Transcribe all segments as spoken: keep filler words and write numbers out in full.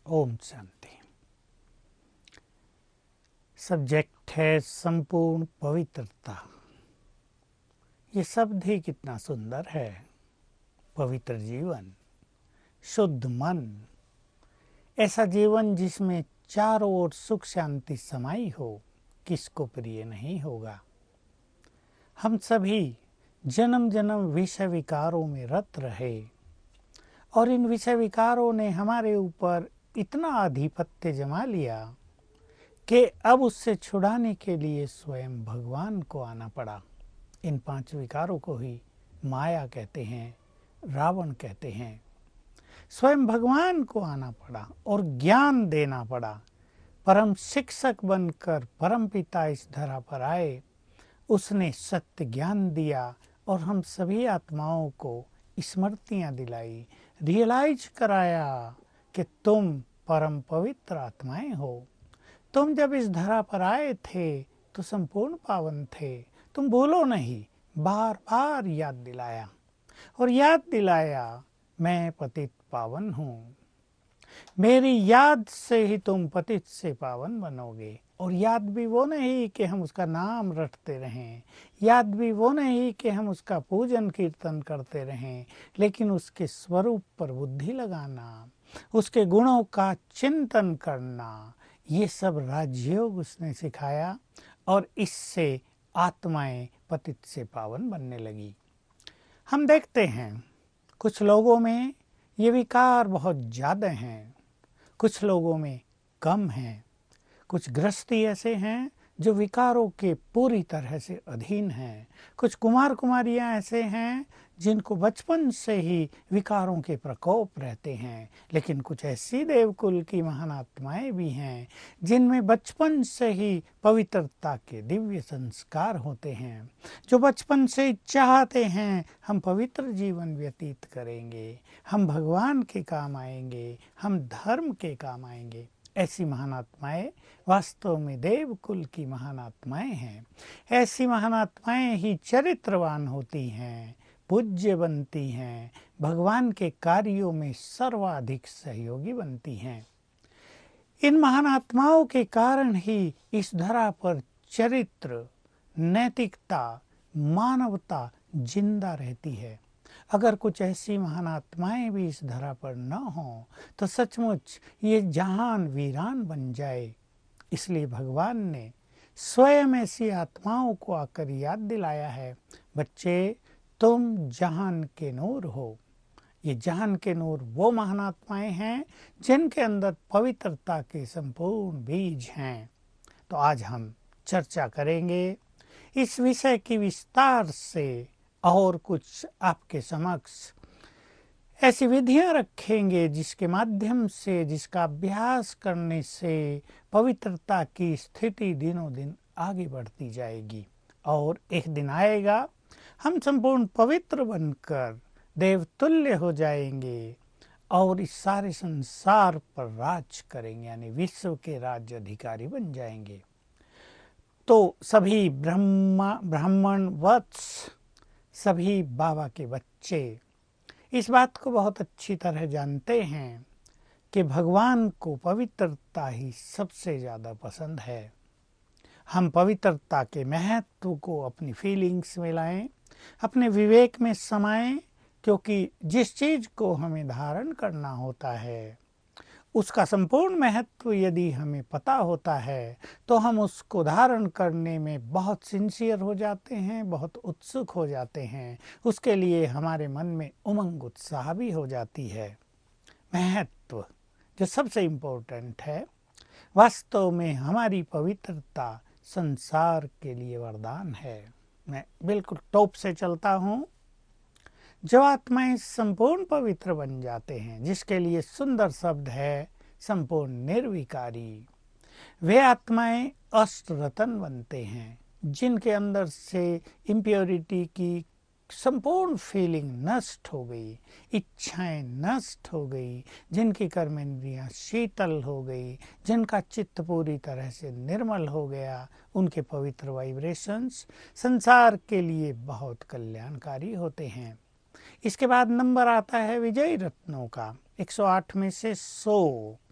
Om Shanti. Subject है संपूर्ण पवित्रता। ये शब्द ही कितना सुंदर है। पवित्र जीवन, शुद्ध मन, ऐसा जीवन जिसमें चारों ओर सुख शांति समाई हो, किसको प्रिय नहीं होगा। हम सभी जन्म जन्म विषय विकारों में रत रहे और इन विषय विकारों ने हमारे ऊपर इतना आधिपत्य जमा लिया कि अब उससे छुड़ाने के लिए स्वयं भगवान को आना पड़ा। इन पांच विकारों को ही माया कहते हैं, रावण कहते हैं। स्वयं भगवान को आना पड़ा और ज्ञान देना पड़ा। परम शिक्षक बनकर परम पिता इस धरा पर आए, उसने सत्य ज्ञान दिया और हम सभी आत्माओं को स्मृतियां दिलाई, रियलाइज कराया कि तुम परम पवित्र आत्माएं हो। तुम जब इस धरा पर आए थे तो संपूर्ण पावन थे। तुम भूलो नहीं, बार बार याद दिलाया और याद दिलाया मैं पतित पावन हूँ। मेरी याद से ही तुम पतित से पावन बनोगे। और याद भी वो नहीं कि हम उसका नाम रटते रहें, याद भी वो नहीं कि हम उसका पूजन कीर्तन करते रहें, लेकिन उसके स्वरूप पर बुद्धि लगाना, उसके गुणों का चिंतन करना, ये सब राजयोग उसने सिखाया और इससे आत्माएं पतित से पावन बनने लगी। हम देखते हैं कुछ लोगों में ये विकार बहुत ज़्यादा हैं, कुछ लोगों में कम हैं। कुछ गृहस्थी ऐसे हैं जो विकारों के पूरी तरह से अधीन हैं। कुछ कुमार कुमारियां ऐसे हैं जिनको बचपन से ही विकारों के प्रकोप रहते हैं। लेकिन कुछ ऐसी देवकुल की महान आत्माएं भी हैं जिनमें बचपन से ही पवित्रता के दिव्य संस्कार होते हैं, जो बचपन से चाहते हैं हम पवित्र जीवन व्यतीत करेंगे, हम भगवान के काम आएंगे, हम धर्म के काम आएंगे। ऐसी महान आत्माएं वास्तव में देवकुल की महान आत्माएं हैं। ऐसी महान आत्माएं ही चरित्रवान होती हैं, पूज्य बनती हैं, भगवान के कार्यों में सर्वाधिक सहयोगी बनती हैं। इन महान आत्माओं के कारण ही इस धरा पर चरित्र, नैतिकता, मानवता जिंदा रहती है। अगर कुछ ऐसी महान आत्माएं भी इस धरा पर न हों तो सचमुच ये जहान वीरान बन जाए। इसलिए भगवान ने स्वयं ऐसी आत्माओं को आकर याद दिलाया है, बच्चे तुम जहान के नूर हो। ये जहान के नूर वो महान आत्माएं हैं जिनके अंदर पवित्रता के संपूर्ण बीज हैं। तो आज हम चर्चा करेंगे इस विषय की विस्तार से और कुछ आपके समक्ष ऐसी विधियां रखेंगे जिसके माध्यम से, जिसका अभ्यास करने से पवित्रता की स्थिति दिनों दिन आगे बढ़ती जाएगी। और एक दिन आएगा हम संपूर्ण पवित्र बनकर देवतुल्य हो जाएंगे और इस सारे संसार पर राज करेंगे, यानी विश्व के राज्य अधिकारी बन जाएंगे। तो सभी ब्रह्मा ब्राह्मण वत्स, सभी बाबा के बच्चे इस बात को बहुत अच्छी तरह जानते हैं कि भगवान को पवित्रता ही सबसे ज़्यादा पसंद है। हम पवित्रता के महत्व को अपनी फीलिंग्स में लाएं, अपने विवेक में समाएं, क्योंकि जिस चीज़ को हमें धारण करना होता है उसका संपूर्ण महत्व यदि हमें पता होता है तो हम उसको धारण करने में बहुत सिंसियर हो जाते हैं, बहुत उत्सुक हो जाते हैं। उसके लिए हमारे मन में उमंग उत्साह भी हो जाती है। महत्व जो सबसे इम्पोर्टेंट है, वास्तव में हमारी पवित्रता संसार के लिए वरदान है। मैं बिल्कुल टॉप से चलता हूँ। जो आत्माएं संपूर्ण पवित्र बन जाते हैं, जिसके लिए सुंदर शब्द है संपूर्ण निर्विकारी, वे आत्माएं अष्ट रतन बनते हैं, जिनके अंदर से इम्प्योरिटी की संपूर्ण फीलिंग नष्ट हो गई, इच्छाएं नष्ट हो गई, जिनकी कर्मेंद्रियां शीतल हो गई, जिनका चित्त पूरी तरह से निर्मल हो गया, उनके पवित्र वाइब्रेशंस संसार के लिए बहुत कल्याणकारी होते हैं। इसके बाद नंबर आता है विजयी रत्नों का, एक सौ आठ में से सौ।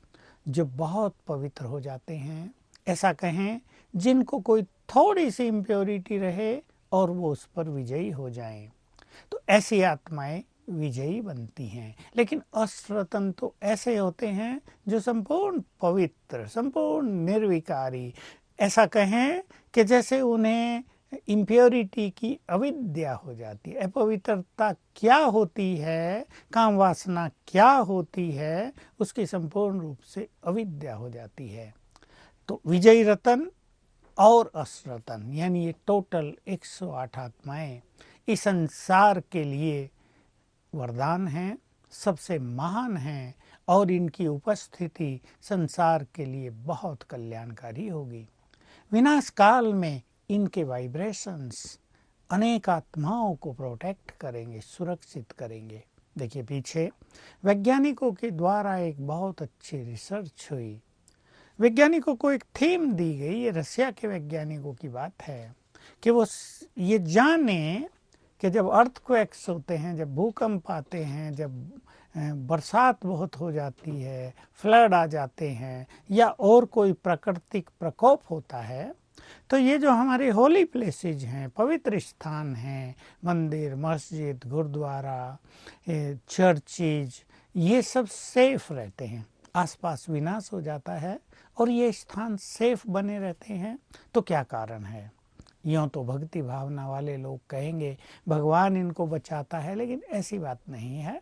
जो बहुत पवित्र हो जाते हैं, ऐसा कहें जिनको कोई थोड़ी सी इम्प्योरिटी रहे और वो उस पर विजयी हो जाएं, तो ऐसी आत्माएं विजयी बनती हैं। लेकिन अश्रतन तो ऐसे होते हैं जो संपूर्ण पवित्र, संपूर्ण निर्विकारी, ऐसा कहें कि जैसे उन्हें इम्प्योरिटी की अविद्या हो जाती है। अपवित्रता क्या होती है, काम वासना क्या होती है, उसकी संपूर्ण रूप से अविद्या हो जाती है। तो विजयी रतन और अश्रतन यानी ये टोटल एक सौ आठ आत्माएं इस संसार के लिए वरदान हैं, सबसे महान हैं और इनकी उपस्थिति संसार के लिए बहुत कल्याणकारी होगी। विनाश काल में इनके वाइब्रेशंस अनेक आत्माओं को प्रोटेक्ट करेंगे, सुरक्षित करेंगे। देखिए, पीछे वैज्ञानिकों के द्वारा एक बहुत अच्छी रिसर्च हुई। वैज्ञानिकों को एक थीम दी गई, ये रसिया के वैज्ञानिकों की बात है कि वो ये जाने कि जब अर्थक्वेक्स होते हैं, जब भूकंप आते हैं, जब बरसात बहुत हो जाती है, फ्लड आ जाते हैं या और कोई प्राकृतिक प्रकोप होता है, तो ये जो हमारे होली प्लेसेज हैं, पवित्र स्थान हैं, मंदिर, मस्जिद, गुरुद्वारा, चर्चेज, ये सब सेफ रहते हैं। आसपास विनाश हो जाता है और ये स्थान सेफ बने रहते हैं। तो क्या कारण है? यूँ तो भक्ति भावना वाले लोग कहेंगे भगवान इनको बचाता है, लेकिन ऐसी बात नहीं है।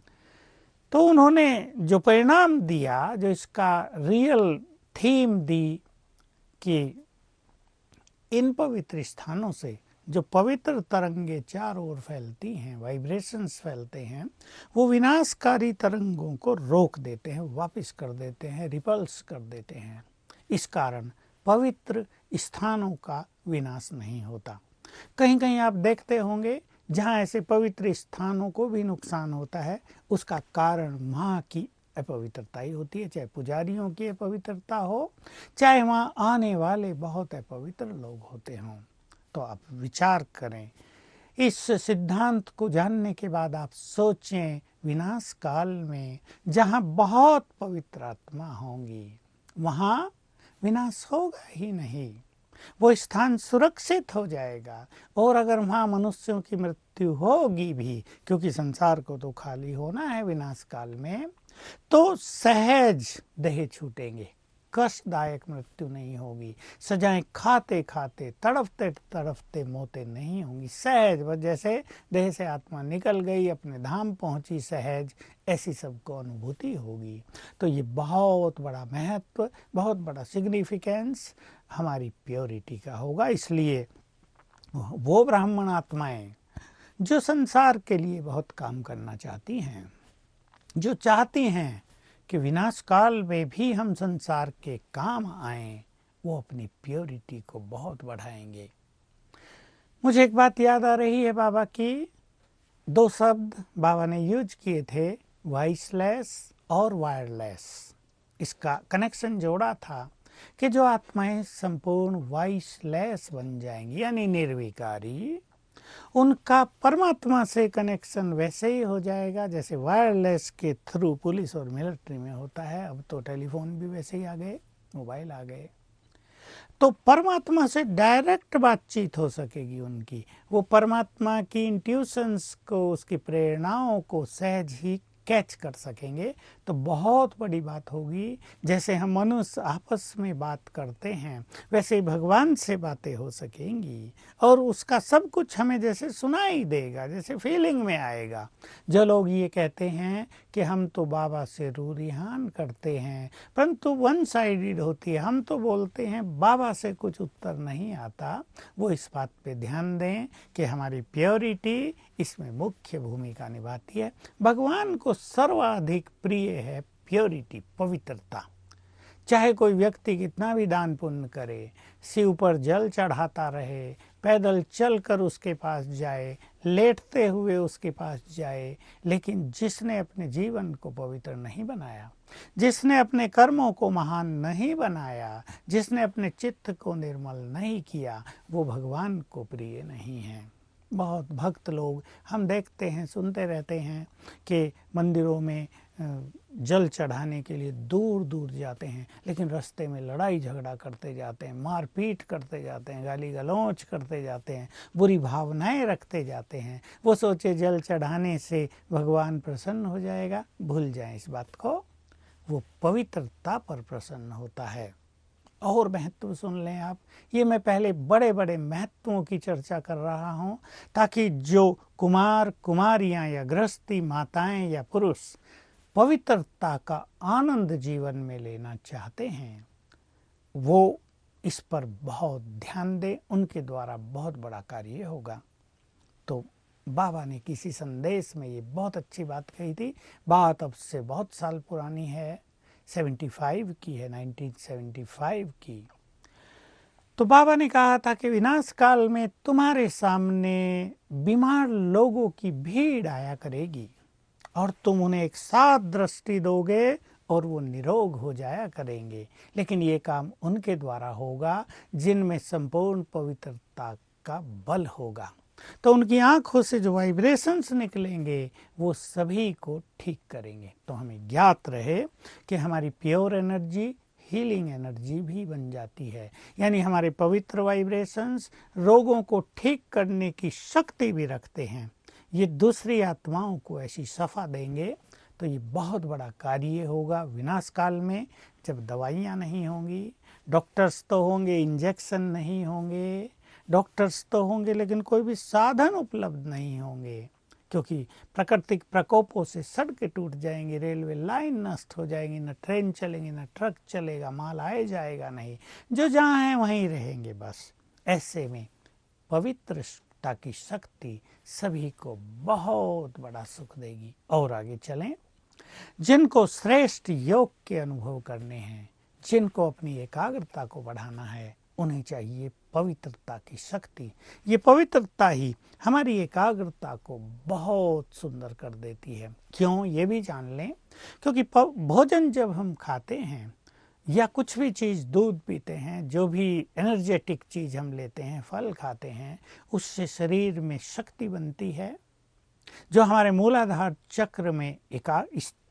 तो उन्होंने जो परिणाम दिया, जो इसका रियल थीम दी कि इन पवित्र स्थानों से जो पवित्र तरंगे चारों ओर फैलती हैं, वाइब्रेशंस फैलते हैं, वो विनाशकारी तरंगों को रोक देते हैं, वापस कर देते हैं, रिपल्स कर देते हैं। इस कारण पवित्र स्थानों का विनाश नहीं होता। कहीं कहीं आप देखते होंगे जहाँ ऐसे पवित्र स्थानों को भी नुकसान होता है, उसका कारण वहाँ की अपवित्रता ही होती है। चाहे पुजारियों की अपवित्रता हो, चाहे वहाँ आने वाले बहुत अपवित्र लोग होते हों। तो आप विचार करें, इस सिद्धांत को जानने के बाद आप सोचें, विनाश काल में जहाँ बहुत पवित्र आत्मा होंगी, वहाँ विनाश होगा ही नहीं, वो स्थान सुरक्षित हो जाएगा। और अगर वहाँ मनुष्यों की मृत्यु होगी भी, क्योंकि संसार को तो खाली होना है विनाश काल में, तो सहज देह छूटेंगे, कष्टदायक मृत्यु नहीं होगी। सजाएं खाते खाते, तड़पते तड़पते मौतें नहीं होंगी। सहज, बस जैसे देह से आत्मा निकल गई, अपने धाम पहुंची सहज, ऐसी सबको अनुभूति होगी। तो ये बहुत बड़ा महत्व, बहुत बड़ा सिग्निफिकेंस हमारी प्योरिटी का होगा। इसलिए वो ब्राह्मण आत्माएं जो संसार के लिए बहुत काम करना चाहती हैं, जो चाहती हैं कि विनाश काल में भी हम संसार के काम आएं, वो अपनी प्योरिटी को बहुत बढ़ाएंगे। मुझे एक बात याद आ रही है, बाबा की दो शब्द बाबा ने यूज किए थे, वॉइसलेस और वायरलेस। इसका कनेक्शन जोड़ा था कि जो आत्माएं संपूर्ण वॉइसलेस बन जाएंगी यानी निर्विकारी, उनका परमात्मा से कनेक्शन वैसे ही हो जाएगा जैसे वायरलेस के थ्रू पुलिस और मिलिट्री में होता है। अब तो टेलीफोन भी वैसे ही आ गए, मोबाइल आ गए, तो परमात्मा से डायरेक्ट बातचीत हो सकेगी उनकी। वो परमात्मा की इंट्यूशंस को, उसकी प्रेरणाओं को सहज ही कैच कर सकेंगे। तो बहुत बड़ी बात होगी। जैसे हम मनुष्य आपस में बात करते हैं, वैसे ही भगवान से बातें हो सकेंगी और उसका सब कुछ हमें जैसे सुनाई देगा, जैसे फीलिंग में आएगा। जो लोग ये कहते हैं कि हम तो बाबा से रूरिहान करते हैं, परंतु वन साइडेड होती है, हम तो बोलते हैं बाबा से कुछ उत्तर नहीं आता, वो इस बात पे ध्यान दें कि हमारी प्योरिटी इसमें मुख्य भूमिका निभाती है। भगवान को सर्वाधिक प्रिय है प्योरिटी, पवित्रता। चाहे कोई व्यक्ति कितना भी दान पुण्य करे, शिव पर जल चढ़ाता रहे, पैदल चलकर उसके पास जाए, लेटते हुए उसके पास जाए, लेकिन जिसने अपने जीवन को पवित्र नहीं बनाया, जिसने अपने कर्मों को महान नहीं बनाया, जिसने अपने चित्त को निर्मल नहीं किया, वो भगवान को प्रिय नहीं है। बहुत भक्त लोग हम देखते हैं, सुनते रहते हैं कि मंदिरों में जल चढ़ाने के लिए दूर दूर जाते हैं, लेकिन रास्ते में लड़ाई झगड़ा करते जाते हैं, मारपीट करते जाते हैं, गाली गलौच करते जाते हैं, बुरी भावनाएं रखते जाते हैं। वो सोचे जल चढ़ाने से भगवान प्रसन्न हो जाएगा, भूल जाएं इस बात को। वो पवित्रता पर प्रसन्न होता है। और महत्व सुन लें आप, ये मैं पहले बड़े बड़े महत्वों की चर्चा कर रहा हूँ ताकि जो कुमार कुमारियाँ या गृहस्थी माताएं या पुरुष पवित्रता का आनंद जीवन में लेना चाहते हैं वो इस पर बहुत ध्यान दें, उनके द्वारा बहुत बड़ा कार्य होगा। तो बाबा ने किसी संदेश में ये बहुत अच्छी बात कही थी। बात अब से बहुत साल पुरानी है, पचहत्तर की है, उन्नीस सौ पचहत्तर की। तो बाबा ने कहा था कि विनाश काल में तुम्हारे सामने बीमार लोगों की भीड़ आया करेगी और तुम उन्हें एक साथ दृष्टि दोगे और वो निरोग हो जाया करेंगे, लेकिन ये काम उनके द्वारा होगा जिनमें संपूर्ण पवित्रता का बल होगा। तो उनकी आंखों से जो वाइब्रेशंस निकलेंगे वो सभी को ठीक करेंगे। तो हमें ज्ञात रहे कि हमारी प्योर एनर्जी हीलिंग एनर्जी भी बन जाती है, यानी हमारे पवित्र वाइब्रेशंस रोगों को ठीक करने की शक्ति भी रखते हैं। ये दूसरी आत्माओं को ऐसी सफा देंगे तो ये बहुत बड़ा कार्य होगा विनाश काल में, जब दवाइयाँ नहीं होंगी, डॉक्टर्स तो होंगे, इंजेक्शन नहीं होंगे, डॉक्टर्स तो होंगे लेकिन कोई भी साधन उपलब्ध नहीं होंगे, क्योंकि प्राकृतिक प्रकोपों से सड़कें टूट जाएंगी, रेलवे लाइन नष्ट हो जाएंगी, न ट्रेन चलेंगी, न ट्रक चलेगा, माल आए जाएगा नहीं, जो जहाँ हैं वहीं रहेंगे बस। ऐसे में पवित्रता की शक्ति सभी को बहुत बड़ा सुख देगी। और आगे चलें, जिनको श्रेष्ठ योग के अनुभव करने हैं, जिनको अपनी एकाग्रता को बढ़ाना है, उन्हें चाहिए पवित्रता की शक्ति। ये पवित्रता ही हमारी एकाग्रता को बहुत सुंदर कर देती है। क्यों, ये भी जान लें, क्योंकि भोजन जब हम खाते हैं या कुछ भी चीज़, दूध पीते हैं, जो भी एनर्जेटिक चीज़ हम लेते हैं, फल खाते हैं, उससे शरीर में शक्ति बनती है जो हमारे मूलाधार चक्र में एका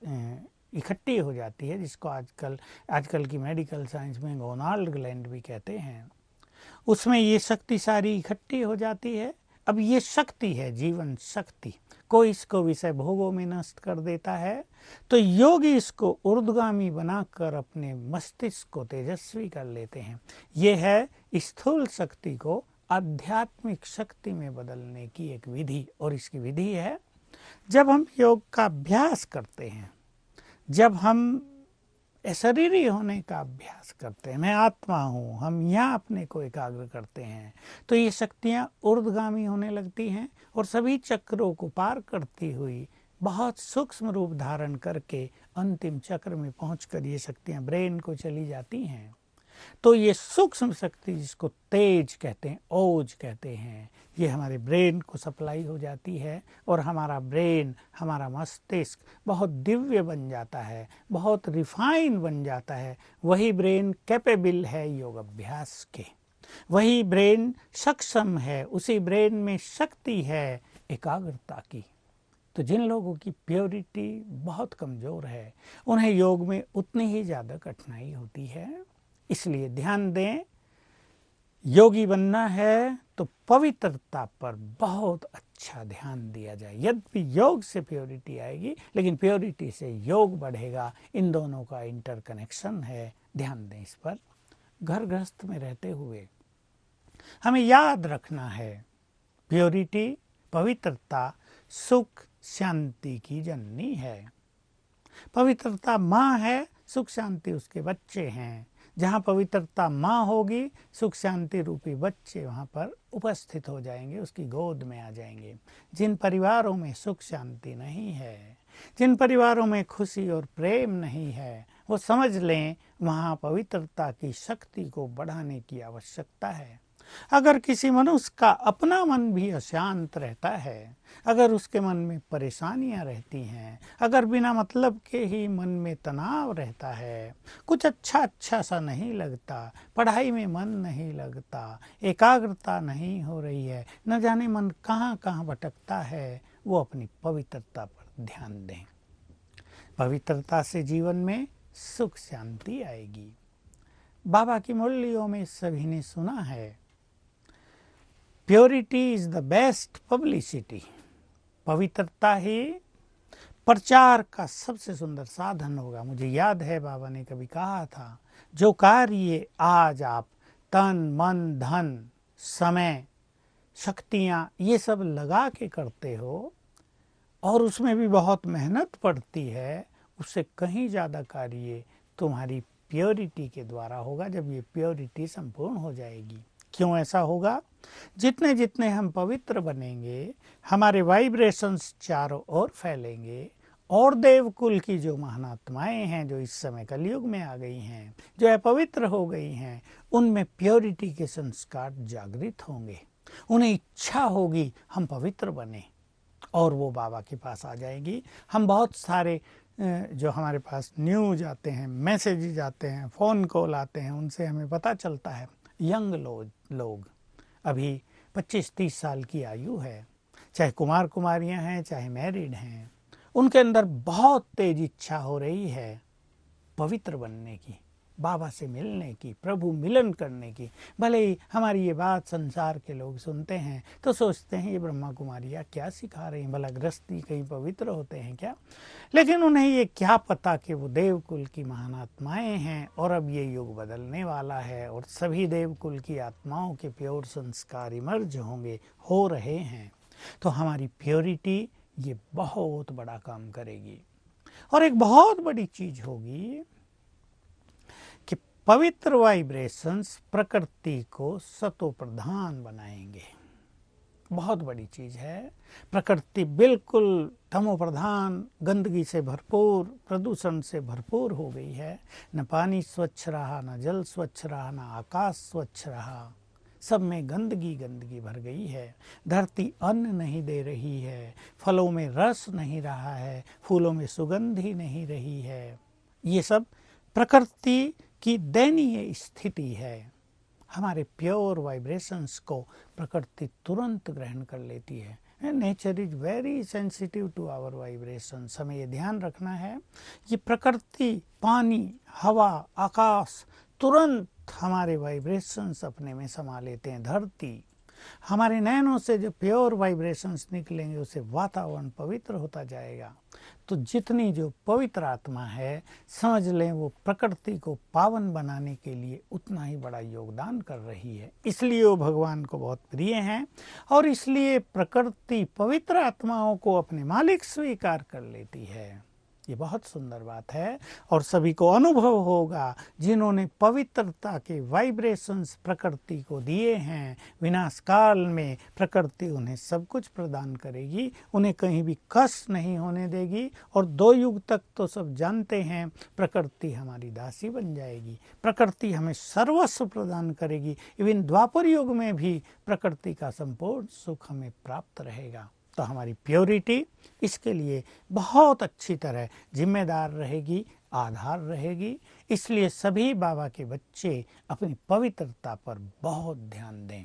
इकट्ठी हो जाती है, जिसको आजकल आजकल की मेडिकल साइंस में गोनाल ग्लैंड भी कहते हैं। उसमें ये शक्ति सारी इकट्ठी हो जाती है। अब ये शक्ति है जीवन शक्ति, कोई इसको विषय भोगों में नष्ट कर देता है, तो योगी इसको ऊर्ध्वगामी बनाकर अपने मस्तिष्क को तेजस्वी कर लेते हैं। ये है स्थूल शक्ति को आध्यात्मिक शक्ति में बदलने की एक विधि। और इसकी विधि है, जब हम योग का अभ्यास करते हैं, जब हम शरीरी होने का अभ्यास करते हैं, मैं आत्मा हूँ, हम यहाँ अपने को एकाग्र करते हैं, तो ये शक्तियाँ ऊर्ध्वगामी होने लगती हैं और सभी चक्रों को पार करती हुई बहुत सूक्ष्म रूप धारण करके अंतिम चक्र में पहुंचकर ये शक्तियाँ ब्रेन को चली जाती हैं। तो ये सूक्ष्म शक्ति, जिसको तेज कहते हैं, ओज कहते हैं, ये हमारे ब्रेन को सप्लाई हो जाती है और हमारा ब्रेन, हमारा मस्तिष्क बहुत दिव्य बन जाता है, बहुत रिफाइन बन जाता है। वही ब्रेन कैपेबल है योग अभ्यास के, वही ब्रेन सक्षम है, उसी ब्रेन में शक्ति है एकाग्रता की। तो जिन लोगों की प्योरिटी बहुत कमज़ोर है, उन्हें योग में उतनी ही ज़्यादा कठिनाई होती है। इसलिए ध्यान दें, योगी बनना है तो पवित्रता पर बहुत अच्छा ध्यान दिया जाए। यद्यपि योग से प्योरिटी आएगी, लेकिन प्योरिटी से योग बढ़ेगा। इन दोनों का इंटरकनेक्शन है, ध्यान दें इस पर। घर गृहस्थ में रहते हुए हमें याद रखना है, प्योरिटी, पवित्रता सुख शांति की जननी है। पवित्रता माँ है, सुख शांति उसके बच्चे हैं। जहाँ पवित्रता माँ होगी, सुख शांति रूपी बच्चे वहाँ पर उपस्थित हो जाएंगे, उसकी गोद में आ जाएंगे। जिन परिवारों में सुख शांति नहीं है, जिन परिवारों में खुशी और प्रेम नहीं है, वो समझ लें वहाँ पवित्रता की शक्ति को बढ़ाने की आवश्यकता है। अगर किसी मनुष्य का अपना मन भी अशांत रहता है, अगर उसके मन में परेशानियां रहती हैं, अगर बिना मतलब के ही मन में तनाव रहता है, कुछ अच्छा अच्छा सा नहीं लगता, पढ़ाई में मन नहीं लगता, एकाग्रता नहीं हो रही है, न जाने मन कहाँ कहाँ भटकता है, वो अपनी पवित्रता पर ध्यान दें। पवित्रता से जीवन में सुख शांति आएगी। बाबा की मुरलियों में सभी ने सुना है, purity is the best publicity. पवित्रता ही प्रचार का सबसे सुंदर साधन होगा। मुझे याद है बाबा ने कभी कहा था, जो कार्य आज आप तन मन धन समय शक्तियाँ ये सब लगा के करते हो और उसमें भी बहुत मेहनत पड़ती है, उससे कहीं ज़्यादा कार्य तुम्हारी प्योरिटी के द्वारा होगा, जब ये प्योरिटी संपूर्ण हो जाएगी। क्यों ऐसा होगा? जितने जितने हम पवित्र बनेंगे, हमारे वाइब्रेशंस चारों ओर फैलेंगे और देवकुल की जो महानात्माएं हैं, जो इस समय कलयुग में आ गई हैं, जो अपवित्र हो गई हैं, उनमें प्योरिटी के संस्कार जागृत होंगे। उन्हें इच्छा होगी हम पवित्र बने और वो बाबा के पास आ जाएगी। हम बहुत सारे जो हमारे पास न्यूज आते हैं, मैसेजेज आते हैं, फ़ोन कॉल आते हैं, उनसे हमें पता चलता है यंग लोग लोग अभी पच्चीस तीस साल की आयु है, चाहे कुमार कुमारियां हैं चाहे मैरिड हैं, उनके अंदर बहुत तेज इच्छा हो रही है पवित्र बनने की, बाबा से मिलने की, प्रभु मिलन करने की। भले ही हमारी ये बात संसार के लोग सुनते हैं तो सोचते हैं ये ब्रह्मा कुमारियाँ क्या सिखा रही हैं, भला गृहस्थी कहीं पवित्र होते हैं क्या? लेकिन उन्हें ये क्या पता कि वो देवकुल की महान आत्माएं हैं और अब ये युग बदलने वाला है और सभी देवकुल की आत्माओं के प्योर संस्कार इमर्ज होंगे, हो रहे हैं। तो हमारी प्योरिटी ये बहुत बड़ा काम करेगी। और एक बहुत बड़ी चीज होगी कि पवित्र वाइब्रेशंस प्रकृति को सतो प्रधान बनाएंगे। बहुत बड़ी चीज है। प्रकृति बिल्कुल तमो प्रधान, गंदगी से भरपूर, प्रदूषण से भरपूर हो गई है। न पानी स्वच्छ रहा, न जल स्वच्छ रहा, न आकाश स्वच्छ रहा, सब में गंदगी गंदगी भर गई है। धरती अन्न नहीं दे रही है, फलों में रस नहीं रहा है, फूलों में सुगंध ही नहीं रही है। ये सब प्रकृति की दयनीय स्थिति है। हमारे प्योर वाइब्रेशंस को प्रकृति तुरंत ग्रहण कर लेती है। Nature is very sensitive to our vibrations. हमें ये ध्यान रखना है, ये प्रकृति, पानी, हवा, आकाश तुरंत हमारे वाइब्रेशंस अपने में समा लेते हैं। धरती, हमारे नैनों से जो प्योर वाइब्रेशंस निकलेंगे उससे वातावरण पवित्र होता जाएगा। तो जितनी जो पवित्र आत्मा है, समझ लें वो प्रकृति को पावन बनाने के लिए उतना ही बड़ा योगदान कर रही है। इसलिए वो भगवान को बहुत प्रिय हैं और इसलिए प्रकृति पवित्र आत्माओं को अपने मालिक स्वीकार कर लेती है। ये बहुत सुंदर बात है और सभी को अनुभव होगा जिन्होंने पवित्रता के वाइब्रेशंस प्रकृति को दिए हैं। विनाश काल में प्रकृति उन्हें सब कुछ प्रदान करेगी, उन्हें कहीं भी कष्ट नहीं होने देगी। और दो युग तक तो सब जानते हैं प्रकृति हमारी दासी बन जाएगी, प्रकृति हमें सर्वस्व प्रदान करेगी। इवन द्वापर युग में भी प्रकृति का संपूर्ण सुख हमें प्राप्त रहेगा। तो हमारी प्योरिटी इसके लिए बहुत अच्छी तरह जिम्मेदार रहेगी, आधार रहेगी। इसलिए सभी बाबा के बच्चे अपनी पवित्रता पर बहुत ध्यान दें।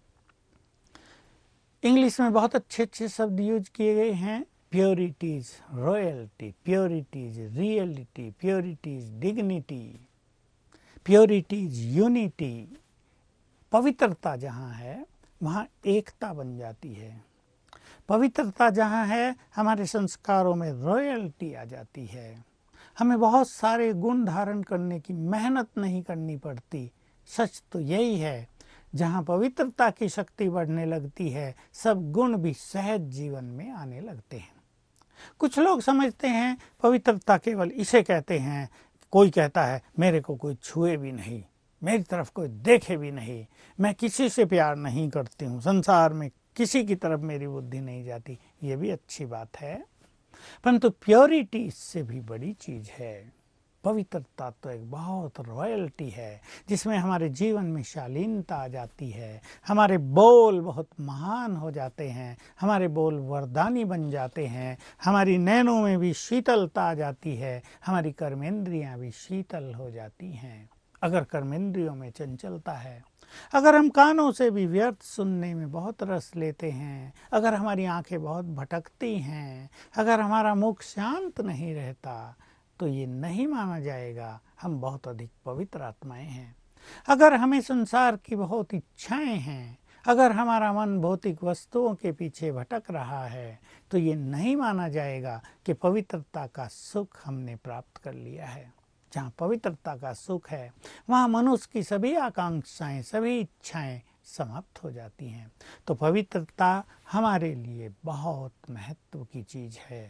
इंग्लिश में बहुत अच्छे अच्छे शब्द यूज किए गए हैं। Purity's royalty, purity's reality, purity's dignity, purity's unity. पवित्रता जहाँ है वहाँ एकता बन जाती है। पवित्रता जहाँ है हमारे संस्कारों में रॉयल्टी आ जाती है। हमें बहुत सारे गुण धारण करने की मेहनत नहीं करनी पड़ती। सच तो यही है, जहाँ पवित्रता की शक्ति बढ़ने लगती है सब गुण भी सहज जीवन में आने लगते हैं। कुछ लोग समझते हैं पवित्रता केवल इसे कहते हैं, कोई कहता है मेरे को कोई छुए भी नहीं, मेरी तरफ कोई देखे भी नहीं, मैं किसी से प्यार नहीं करती हूँ, संसार में किसी की तरफ मेरी बुद्धि नहीं जाती। ये भी अच्छी बात है, परंतु प्योरिटी इससे भी बड़ी चीज है। पवित्रता तो एक बहुत रॉयल्टी है जिसमें हमारे जीवन में शालीनता आ जाती है, हमारे बोल बहुत महान हो जाते हैं, हमारे बोल वरदानी बन जाते हैं, हमारी नैनों में भी शीतलता आ जाती है, हमारी कर्मेंद्रियां भी शीतल हो जाती हैं। अगर कर्मेंद्रियों में चंचलता है, अगर हम कानों से भी व्यर्थ सुनने में बहुत रस लेते हैं, अगर हमारी आंखें बहुत भटकती हैं, अगर हमारा मुख शांत नहीं रहता, तो ये नहीं माना जाएगा हम बहुत अधिक पवित्र आत्माएं हैं। अगर हमें संसार की बहुत इच्छाएं हैं, अगर हमारा मन भौतिक वस्तुओं के पीछे भटक रहा है, तो ये नहीं माना जाएगा कि पवित्रता का सुख हमने प्राप्त कर लिया है। जहाँ पवित्रता का सुख है वहाँ मनुष्य की सभी आकांक्षाएं, सभी इच्छाएं समाप्त हो जाती हैं। तो पवित्रता हमारे लिए बहुत महत्व की चीज है।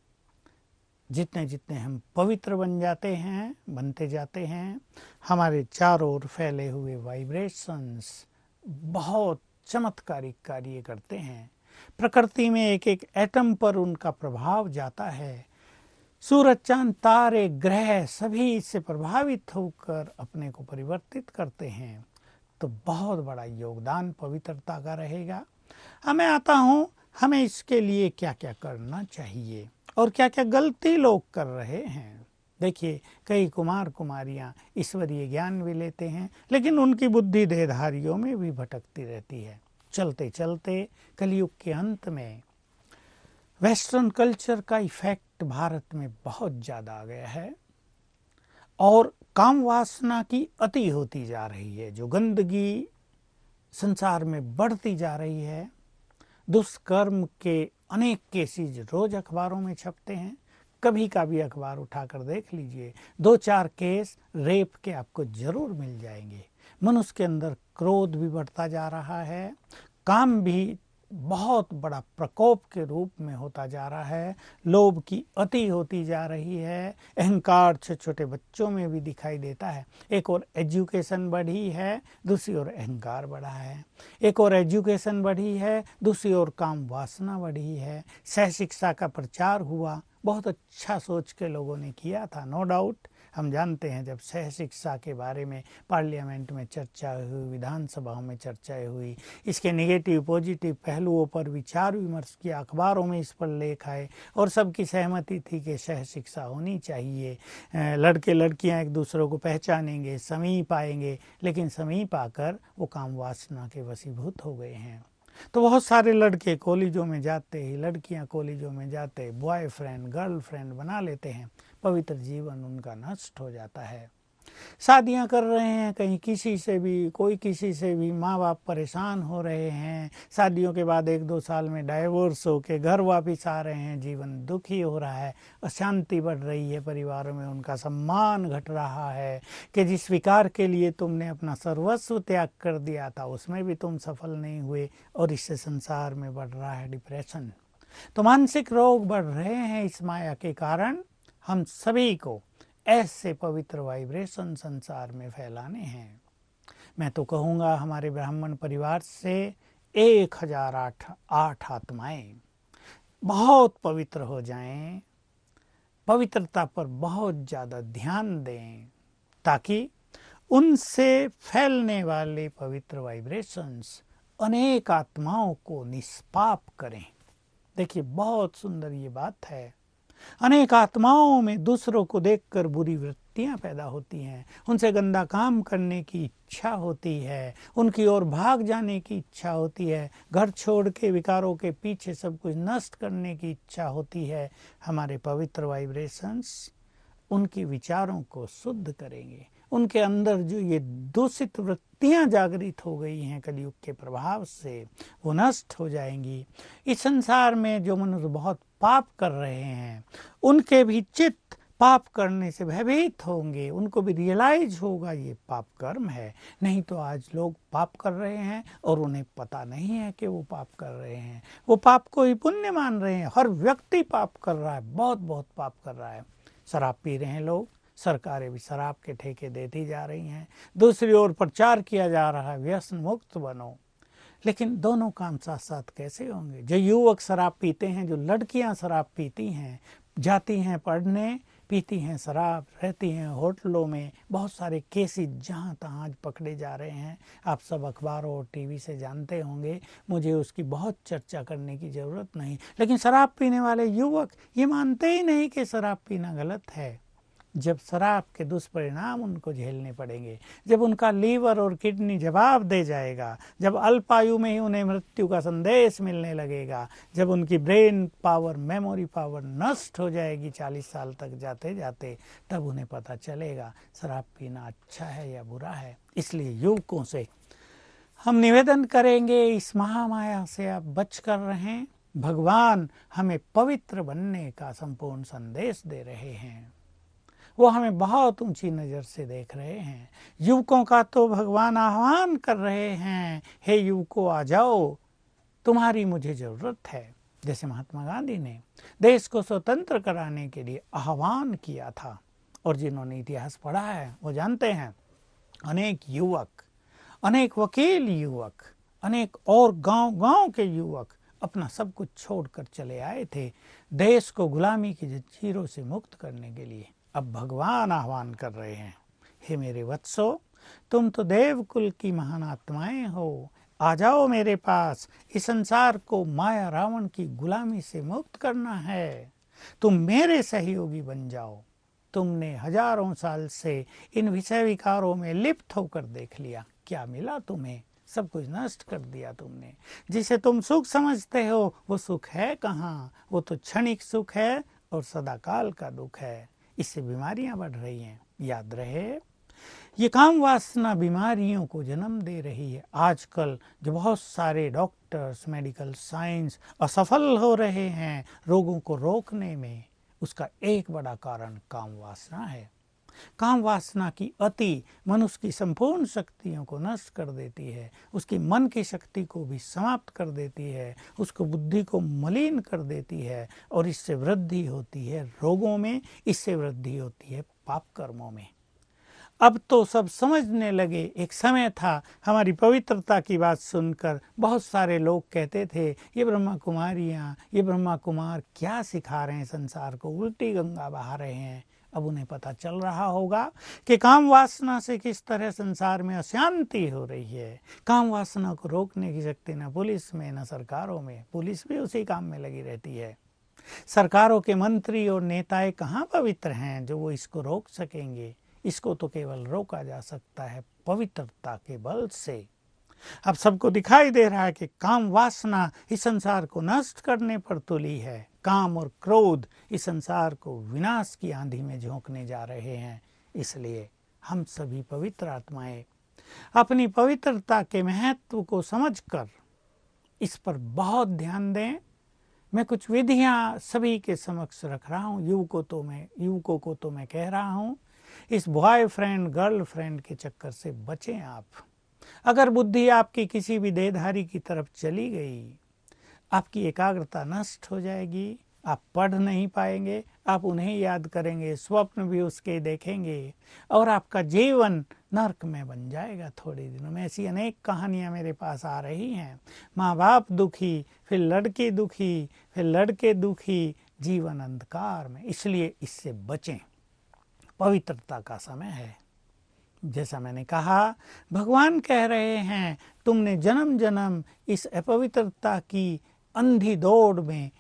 जितने जितने हम पवित्र बन जाते हैं, बनते जाते हैं, हमारे चारों ओर फैले हुए वाइब्रेशंस बहुत चमत्कारिक कार्य करते हैं। प्रकृति में एक एक एटम पर उनका प्रभाव जाता है। सूरज, चांद, तारे, ग्रह सभी इससे प्रभावित होकर अपने को परिवर्तित करते हैं। तो बहुत बड़ा योगदान पवित्रता का रहेगा। अब मैं आता हूँ हमें इसके लिए क्या क्या करना चाहिए और क्या क्या गलती लोग कर रहे हैं। देखिए, कई कुमार कुमारियां ईश्वरीय ज्ञान भी लेते हैं, लेकिन उनकी बुद्धि देहधारियों में भी भटकती रहती है। चलते चलते कलयुग के अंत में वेस्टर्न कल्चर का इफेक्ट भारत में बहुत ज़्यादा आ गया है और काम वासना की अति होती जा रही है। जो गंदगी संसार में बढ़ती जा रही है, दुष्कर्म के अनेक केसेस रोज अखबारों में छपते हैं। कभी का भी अखबार उठाकर देख लीजिए, दो चार केस रेप के आपको जरूर मिल जाएंगे। मनुष्य के अंदर क्रोध भी बढ़ता जा रहा है, काम भी बहुत बड़ा प्रकोप के रूप में होता जा रहा है, लोभ की अति होती जा रही है, अहंकार छोटे छोटे बच्चों में भी दिखाई देता है। एक और एजुकेशन बढ़ी है, दूसरी ओर अहंकार बढ़ा है। एक और एजुकेशन बढ़ी है, दूसरी ओर काम वासना बढ़ी है। सह शिक्षा का प्रचार हुआ, बहुत अच्छा सोच के लोगों ने किया था, नो डाउट। हम जानते हैं जब सह शिक्षा के बारे में पार्लियामेंट में चर्चा हुई, विधानसभाओं में चर्चाएं हुई, इसके नेगेटिव पॉजिटिव पहलुओं पर विचार विमर्श किया, अखबारों में इस पर लेख आए और सबकी सहमति थी कि सह शिक्षा होनी चाहिए। लड़के लड़कियां एक दूसरे को पहचानेंगे, समीप आएंगे, लेकिन समीप आकर वो काम वासना के वशीभूत हो गए हैं। तो बहुत सारे लड़के कॉलेजों में जाते ही, लड़कियां कॉलेजों में जाते बॉयफ्रेंड गर्लफ्रेंड बना लेते हैं, पवित्र जीवन उनका नष्ट हो जाता है। शादियां कर रहे हैं, कहीं किसी से भी, कोई किसी से भी, माँ बाप परेशान हो रहे हैं। शादियों के बाद एक दो साल में डाइवोर्स होके घर वापस आ रहे हैं, जीवन दुखी हो रहा है, अशांति बढ़ रही है परिवारों में, उनका सम्मान घट रहा है कि जिस विकार के लिए तुमने अपना सर्वस्व त्याग कर दिया था उसमें भी तुम सफल नहीं हुए, और इससे संसार में बढ़ रहा है डिप्रेशन। तो मानसिक रोग बढ़ रहे हैं इस माया के कारण। हम सभी को ऐसे पवित्र वाइब्रेशन संसार में फैलाने हैं। मैं तो कहूँगा हमारे ब्राह्मण परिवार से एक हजार आठ आठ आत्माएं बहुत पवित्र हो जाएं, पवित्रता पर बहुत ज़्यादा ध्यान दें, ताकि उनसे फैलने वाले पवित्र वाइब्रेशंस अनेक आत्माओं को निष्पाप करें। देखिए, बहुत सुंदर ये बात है। अनेक आत्माओं में दूसरों को देखकर बुरी वृत्तियां पैदा होती हैं, उनसे गंदा काम करने की इच्छा होती है, उनकी ओर भाग जाने की इच्छा होती है, घर छोड़ के विकारों के पीछे सब कुछ नष्ट करने की इच्छा होती है। हमारे पवित्र वाइब्रेशंस उनकी विचारों को शुद्ध करेंगे। उनके अंदर जो ये दूषित वृत्तियां जागृत हो गई हैं कलयुग के प्रभाव से, वो नष्ट हो जाएंगी। इस संसार में जो मनुष्य बहुत पाप कर रहे हैं, उनके भी चित्त पाप करने से भयभीत होंगे, उनको भी रियलाइज होगा ये पाप कर्म है। नहीं तो आज लोग पाप कर रहे हैं और उन्हें पता नहीं है कि वो पाप कर रहे हैं, वो पाप को ही पुण्य मान रहे हैं। हर व्यक्ति पाप कर रहा है, बहुत बहुत पाप कर रहा है। शराब पी रहे हैं लोग, सरकारें भी शराब के ठेके देती जा रही हैं। दूसरी ओर प्रचार किया जा रहा है व्यसन मुक्त बनो, लेकिन दोनों काम साथ साथ कैसे होंगे? जो युवक शराब पीते हैं, जो लड़कियां शराब पीती हैं, जाती हैं पढ़ने, पीती हैं शराब, रहती हैं होटलों में, बहुत सारे केसेस जहाँ तहाँ आज पकड़े जा रहे हैं। आप सब अखबारों और टीवी से जानते होंगे, मुझे उसकी बहुत चर्चा करने की ज़रूरत नहीं। लेकिन शराब पीने वाले युवक ये मानते ही नहीं कि शराब पीना गलत है। जब शराब के दुष्परिणाम उनको झेलने पड़ेंगे, जब उनका लीवर और किडनी जवाब दे जाएगा, जब अल्पायु में ही उन्हें मृत्यु का संदेश मिलने लगेगा, जब उनकी ब्रेन पावर, मेमोरी पावर नष्ट हो जाएगी चालीस साल तक जाते जाते, तब उन्हें पता चलेगा शराब पीना अच्छा है या बुरा है। इसलिए युवकों से हम निवेदन करेंगे, इस महामाया से आप बच कर रहें। भगवान हमें पवित्र बनने का संपूर्ण संदेश दे रहे हैं, वो हमें बहुत ऊंची नज़र से देख रहे हैं। युवकों का तो भगवान आह्वान कर रहे हैं, हे युवकों आ जाओ, तुम्हारी मुझे ज़रूरत है। जैसे महात्मा गांधी ने देश को स्वतंत्र कराने के लिए आह्वान किया था, और जिन्होंने इतिहास पढ़ा है वो जानते हैं, अनेक युवक, अनेक वकील युवक, अनेक और गांव-गांव के युवक अपना सब कुछ छोड़कर चले आए थे देश को गुलामी की जंजीरों से मुक्त करने के लिए। अब भगवान आह्वान कर रहे हैं, हे मेरे वत्सो, तुम तो देवकुल की महान आत्माएं हो, आ जाओ मेरे पास। इस संसार को माया रावण की गुलामी से मुक्त करना है, तुम मेरे सहयोगी बन जाओ। तुमने हजारों साल से इन विषय विकारों में लिप्त होकर देख लिया, क्या मिला तुम्हें? सब कुछ नष्ट कर दिया तुमने। जिसे तुम सुख समझते हो वो सुख है कहाँ, वो तो क्षणिक सुख है और सदाकाल का दुख है। इससे बीमारियां बढ़ रही हैं। याद रहे, ये काम वासना बीमारियों को जन्म दे रही है। आजकल जो बहुत सारे डॉक्टर्स, मेडिकल साइंस असफल हो रहे हैं रोगों को रोकने में, उसका एक बड़ा कारण काम वासना है। काम वासना की अति मनुष्य की संपूर्ण शक्तियों को नष्ट कर देती है, उसकी मन की शक्ति को भी समाप्त कर देती है, उसको बुद्धि को मलिन कर देती है, और इससे वृद्धि होती है रोगों में, इससे वृद्धि होती है पाप कर्मों में। अब तो सब समझने लगे। एक समय था हमारी पवित्रता की बात सुनकर बहुत सारे लोग कहते थे, ये ब्रह्मा कुमारियाँ, ये ब्रह्मा कुमार क्या सिखा रहे हैं संसार को, उल्टी गंगा बहा रहे हैं। अब उन्हें पता चल रहा होगा कि काम वासना से किस तरह संसार में अशांति हो रही है। काम वासना को रोकने की शक्ति न पुलिस में न सरकारों में, पुलिस भी उसी काम में लगी रहती है। सरकारों के मंत्री और नेताएं कहाँ पवित्र हैं जो वो इसको रोक सकेंगे। इसको तो केवल रोका जा सकता है पवित्रता के बल से। अब सबको दिखाई दे रहा है कि काम वासना इस संसार को नष्ट करने पर तुली है। काम और क्रोध इस संसार को विनाश की आंधी में झोंकने जा रहे हैं। इसलिए हम सभी पवित्र आत्माएं अपनी पवित्रता के महत्व को समझकर इस पर बहुत ध्यान दें। मैं कुछ विधियां सभी के समक्ष रख रहा हूं। युवकों तो मैं युवकों को तो मैं कह रहा हूं, इस बॉयफ्रेंड गर्लफ्रेंड के चक्कर से बचें आप। अगर बुद्धि आपकी किसी भी देहधारी की तरफ चली गई, आपकी एकाग्रता नष्ट हो जाएगी, आप पढ़ नहीं पाएंगे, आप उन्हें याद करेंगे, स्वप्न भी उसके देखेंगे, और आपका जीवन नर्क में बन जाएगा थोड़े दिनों में। ऐसी अनेक कहानियां मेरे पास आ रही हैं। माँ बाप दुखी, फिर लड़की दुखी, फिर लड़के दुखी, जीवन अंधकार में। इसलिए इससे बचें। पवित्रता का समय है। जैसा मैंने कहा, भगवान कह रहे हैं, तुमने जन्म जन्म इस अपवित्रता की अंधी दौड़ में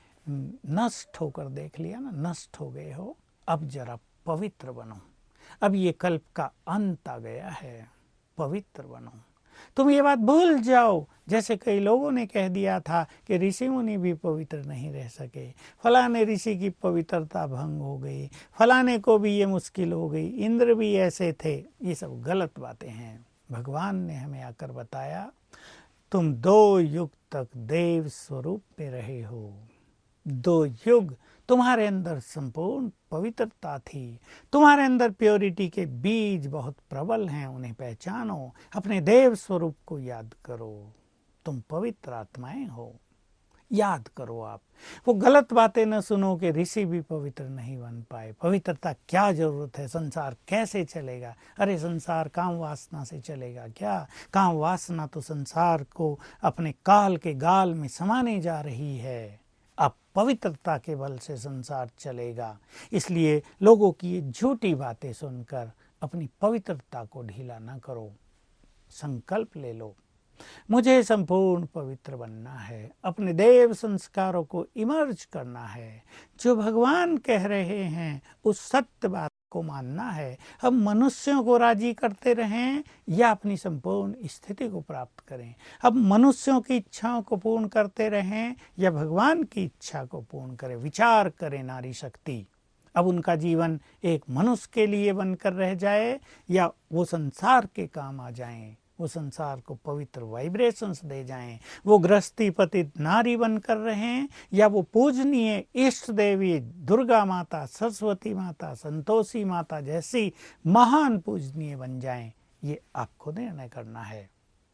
नष्ट होकर देख लिया ना, नष्ट हो गए हो। अब जरा पवित्र बनो। अब ये कल्प का अंत आ गया है, पवित्र बनो। तुम ये बात भूल जाओ, जैसे कई लोगों ने कह दिया था कि ऋषि मुनि भी पवित्र नहीं रह सके, फलाने ऋषि की पवित्रता भंग हो गई, फलाने को भी ये मुश्किल हो गई, इंद्र भी ऐसे थे। ये सब गलत बातें हैं। भगवान ने हमें आकर बताया, तुम दो युग तक देव स्वरूप में रहे हो। दो युग तुम्हारे अंदर संपूर्ण पवित्रता थी, तुम्हारे अंदर प्योरिटी के बीज बहुत प्रबल हैं, उन्हें पहचानो, अपने देव स्वरूप को याद करो। तुम पवित्र आत्माएं हो, याद करो। आप वो गलत बातें न सुनो कि ऋषि भी पवित्र नहीं बन पाए। पवित्रता क्या जरूरत है, संसार कैसे चलेगा? अरे संसार काम वासना से चलेगा क्या? काम वासना तो संसार को अपने काल के गाल में समाने जा रही है। अब पवित्रता के बल से संसार चलेगा। इसलिए लोगों की ये झूठी बातें सुनकर अपनी पवित्रता को ढीला न करो। संकल्प ले लो, मुझे संपूर्ण पवित्र बनना है, अपने देव संस्कारों को इमर्ज करना है। जो भगवान कह रहे हैं उस सत्य बात को मानना है? हम मनुष्यों को राजी करते रहें या अपनी संपूर्ण स्थिति को प्राप्त करें? अब मनुष्यों की इच्छाओं को पूर्ण करते रहें या भगवान की इच्छा को पूर्ण करें? विचार करें नारी शक्ति। अब उनका जीवन एक मनुष्य के लिए बनकर रह जाए या वो संसार के काम आ जाएं, वो संसार को पवित्र वाइब्रेशंस दे जाएं, वो गृहस्थी पतित नारी बनकर रहें या वो पूजनीय इष्ट देवी दुर्गा माता, सरस्वती माता, संतोषी माता जैसी महान पूजनीय बन जाएं, ये आपको निर्णय करना है।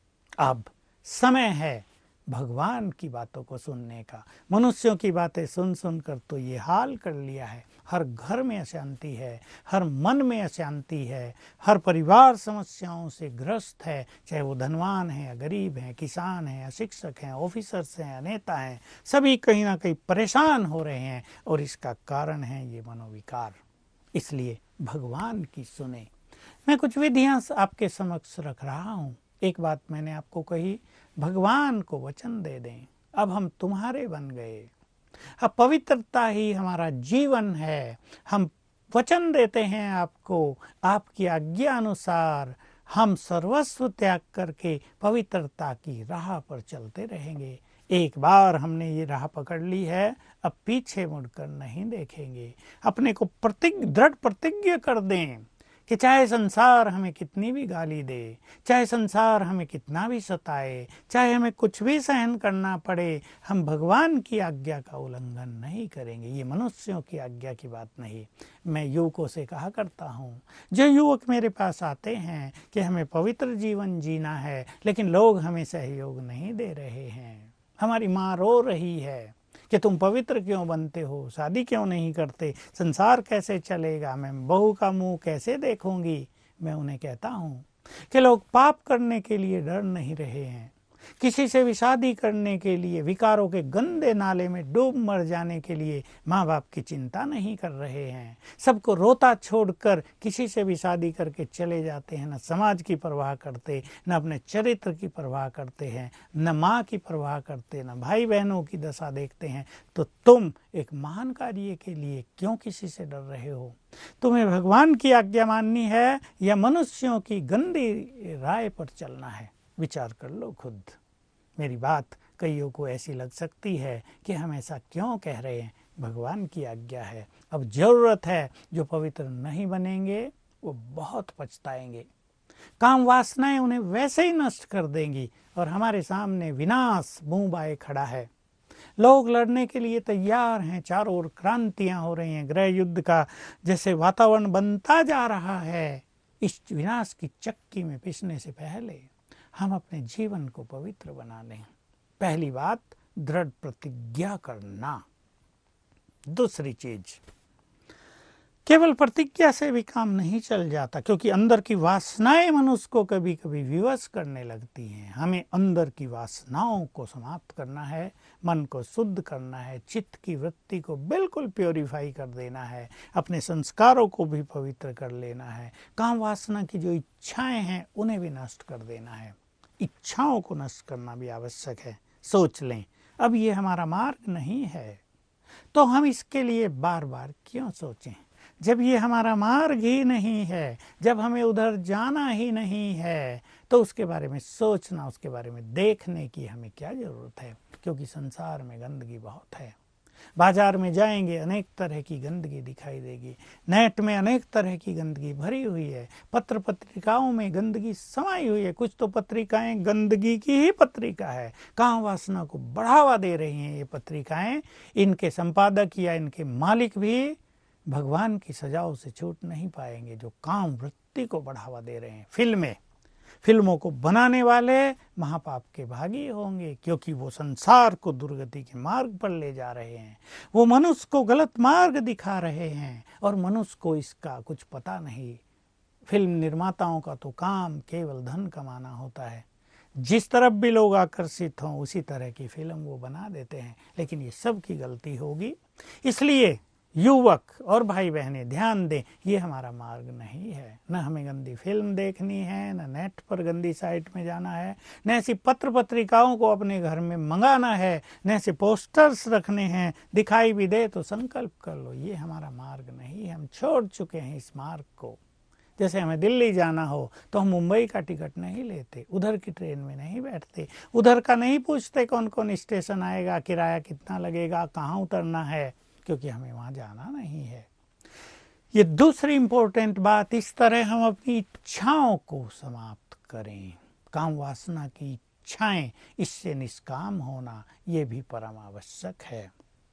अब समय है भगवान की बातों को सुनने का। मनुष्यों की बातें सुन सुनकर तो ये हाल कर लिया है। हर घर में अशांति है, हर मन में अशांति है, हर परिवार समस्याओं से ग्रस्त है, चाहे वो धनवान है या गरीब है, किसान है या शिक्षक हैं, ऑफिसर्स हैं या नेता हैं, सभी कहीं ना कहीं परेशान हो रहे हैं और इसका कारण है ये मनोविकार। इसलिए भगवान की सुने। मैं कुछ विधियां आपके समक्ष रख रहा हूँ। एक बात मैंने आपको कही, भगवान को वचन दे दें, अब हम तुम्हारे बन गए। अब पवित्रता ही हमारा जीवन है। हम वचन देते हैं आपको, आपकी आज्ञा अनुसार हम सर्वस्व त्याग करके पवित्रता की राह पर चलते रहेंगे। एक बार हमने ये राह पकड़ ली है, अब पीछे मुड़कर नहीं देखेंगे। अपने को प्रतिज्ञ दृढ़ प्रतिज्ञा कर दें कि चाहे संसार हमें कितनी भी गाली दे, चाहे संसार हमें कितना भी सताए, चाहे हमें कुछ भी सहन करना पड़े, हम भगवान की आज्ञा का उल्लंघन नहीं करेंगे। ये मनुष्यों की आज्ञा की बात नहीं। मैं युवकों से कहा करता हूँ, जो युवक मेरे पास आते हैं कि हमें पवित्र जीवन जीना है, लेकिन लोग हमें सहयोग नहीं दे रहे हैं, हमारी माँ रो रही है कि तुम पवित्र क्यों बनते हो, शादी क्यों नहीं करते, संसार कैसे चलेगा, मैं बहू का मुंह कैसे देखूंगी। मैं उन्हें कहता हूँ कि लोग पाप करने के लिए डर नहीं रहे हैं, किसी से भी शादी करने के लिए, विकारों के गंदे नाले में डूब मर जाने के लिए माँ बाप की चिंता नहीं कर रहे हैं। सबको रोता छोड़कर किसी से भी शादी करके चले जाते हैं, न समाज की परवाह करते, न अपने चरित्र की परवाह करते हैं, न माँ की परवाह करते, न भाई बहनों की दशा देखते हैं। तो तुम एक महान कार्य के लिए क्यों किसी से डर रहे हो? तुम्हें भगवान की आज्ञा माननी है या मनुष्यों की गंदी राय पर चलना है? विचार कर लो खुद। मेरी बात कईयों को ऐसी लग सकती है कि हम ऐसा क्यों कह रहे हैं, भगवान की आज्ञा है। अब जरूरत है, जो पवित्र नहीं बनेंगे वो बहुत पछताएंगे। काम वासनाएं उन्हें वैसे ही नष्ट कर देंगी और हमारे सामने विनाश मुंह बाए खड़ा है। लोग लड़ने के लिए तैयार हैं, चारों ओर क्रांतियां हो रही हैं, गृह युद्ध का जैसे वातावरण बनता जा रहा है। इस विनाश की चक्की में पिसने से पहले हम अपने जीवन को पवित्र बना लें। पहली बात, दृढ़ प्रतिज्ञा करना। दूसरी चीज, केवल प्रतिज्ञा से भी काम नहीं चल जाता, क्योंकि अंदर की वासनाएं मनुष्य को कभी कभी विवश करने लगती हैं। हमें अंदर की वासनाओं को समाप्त करना है, मन को शुद्ध करना है, चित्त की वृत्ति को बिल्कुल प्योरीफाई कर देना है, अपने संस्कारों को भी पवित्र कर लेना है, काम वासना की जो इच्छाएं हैं उन्हें भी नष्ट कर देना है। इच्छाओं को नष्ट करना भी आवश्यक है। सोच लें, अब ये हमारा मार्ग नहीं है तो हम इसके लिए बार बार क्यों सोचें? जब ये हमारा मार्ग ही नहीं है, जब हमें उधर जाना ही नहीं है, तो उसके बारे में सोचना, उसके बारे में देखने की हमें क्या जरूरत है? क्योंकि संसार में गंदगी बहुत है। बाजार में जाएंगे, अनेक तरह की गंदगी दिखाई देगी, नेट में अनेक तरह की गंदगी भरी हुई है, पत्र पत्रिकाओं में गंदगी समाई हुई है। कुछ तो पत्रिकाएं गंदगी की ही पत्रिका है, काम वासना को बढ़ावा दे रही हैं ये पत्रिकाएं। इनके संपादक या इनके मालिक भी भगवान की सजाओं से छूट नहीं पाएंगे, जो काम वृत्ति को बढ़ावा दे रहे हैं। फिल्में फिल्मों को बनाने वाले महापाप के भागी होंगे, क्योंकि वो संसार को दुर्गति के मार्ग पर ले जा रहे हैं। वो मनुष्य को गलत मार्ग दिखा रहे हैं और मनुष्य को इसका कुछ पता नहीं। फिल्म निर्माताओं का तो काम केवल धन कमाना होता है। जिस तरफ भी लोग आकर्षित हों उसी तरह की फिल्म वो बना देते हैं, लेकिन ये सब की गलती होगी। इसलिए युवक और भाई बहनें ध्यान दें, ये हमारा मार्ग नहीं है। न हमें गंदी फिल्म देखनी है, न नेट पर गंदी साइट में जाना है, न ऐसी पत्र पत्रिकाओं को अपने घर में मंगाना है, न ऐसे पोस्टर्स रखने हैं। दिखाई भी दे तो संकल्प कर लो, ये हमारा मार्ग नहीं है। हम छोड़ चुके हैं इस मार्ग को। जैसे हमें दिल्ली जाना हो तो हम मुंबई का टिकट नहीं लेते, उधर की ट्रेन में नहीं बैठते, उधर का नहीं पूछते कौन कौन स्टेशन आएगा, किराया कितना लगेगा, कहाँ उतरना है, क्योंकि हमें वहाँ जाना नहीं है। ये दूसरी इंपॉर्टेंट बात, इस तरह हम अपनी इच्छाओं को समाप्त करें। काम वासना की इच्छाएं, इससे निष्काम होना, ये भी परम आवश्यक है।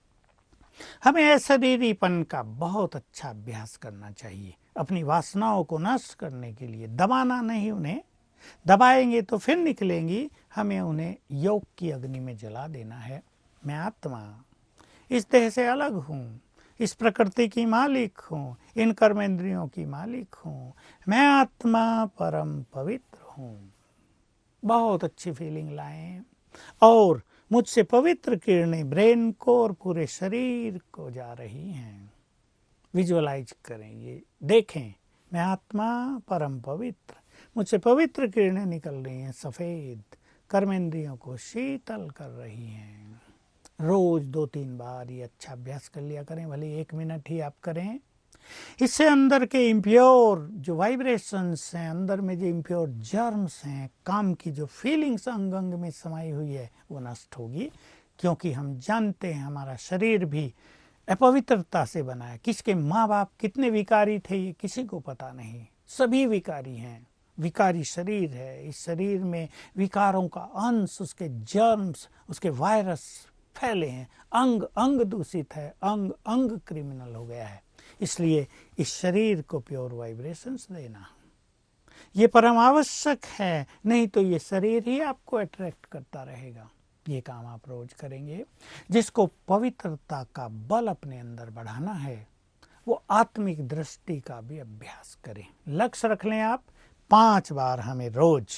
हमें अशरीरीपन का बहुत अच्छा अभ्यास करना चाहिए। अपनी वासनाओं को नष्ट करने के लिए दबाना नहीं, उन्हें दबाएंगे तो फिर निकलेंगी। हमें उन्हें योग की अग्नि में जला देना है। मैं आत्मा इस देह से अलग हूँ, इस प्रकृति की मालिक हूँ, इन कर्मेंद्रियों की मालिक हूँ। मैं आत्मा परम पवित्र हूँ। बहुत अच्छी फीलिंग लाएं और मुझसे पवित्र किरणें ब्रेन को और पूरे शरीर को जा रही हैं। विजुअलाइज करें, ये देखें, मैं आत्मा परम पवित्र, मुझसे पवित्र किरणें निकल रही हैं, सफ़ेद, कर्मेंद्रियों को शीतल कर रही हैं। रोज दो तीन बार ये अच्छा अभ्यास कर लिया करें, भले एक मिनट ही आप करें। इससे अंदर के इम्प्योर जो वाइब्रेशंस हैं, अंदर में जो इम्प्योर जर्म्स हैं, काम की जो फीलिंग्स अंग अंग में समाई हुई है, वो नष्ट होगी। क्योंकि हम जानते हैं हमारा शरीर भी अपवित्रता से बना है। किसके माँ बाप कितने विकारी थे ये किसी को पता नहीं, सभी विकारी हैं। विकारी शरीर है, इस शरीर में विकारों का अंश, उसके जर्म्स, उसके वायरस फैले हैं। अंग अंग दूषित है, अंग अंग क्रिमिनल हो गया है। इसलिए इस शरीर को प्योर वाइब्रेशंस देना ये परम आवश्यक है, नहीं तो ये शरीर ही आपको अट्रैक्ट करता रहेगा। ये काम आप रोज करेंगे। जिसको पवित्रता का बल अपने अंदर बढ़ाना है, वो आत्मिक दृष्टि का भी अभ्यास करें। लक्ष्य रख लें आप, पांच बार हमें रोज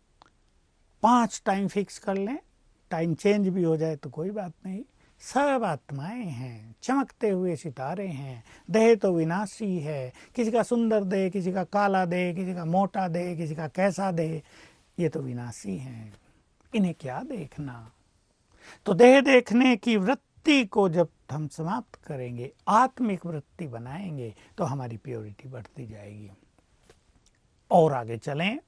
पांच टाइम फिक्स कर लें। टाइम चेंज भी हो जाए तो कोई बात नहीं। सब आत्माएं हैं, चमकते हुए सितारे हैं। देह तो विनाशी है, किसी का सुंदर देह, किसी का काला देह, किसी का मोटा देह, किसी का कैसा देह, ये तो विनाशी हैं। इन्हें क्या देखना। तो देह देखने की वृत्ति को जब हम समाप्त करेंगे, आत्मिक वृत्ति बनाएंगे, तो हमारी प्योरिटी बढ़ती जाएगी। और आगे चलें,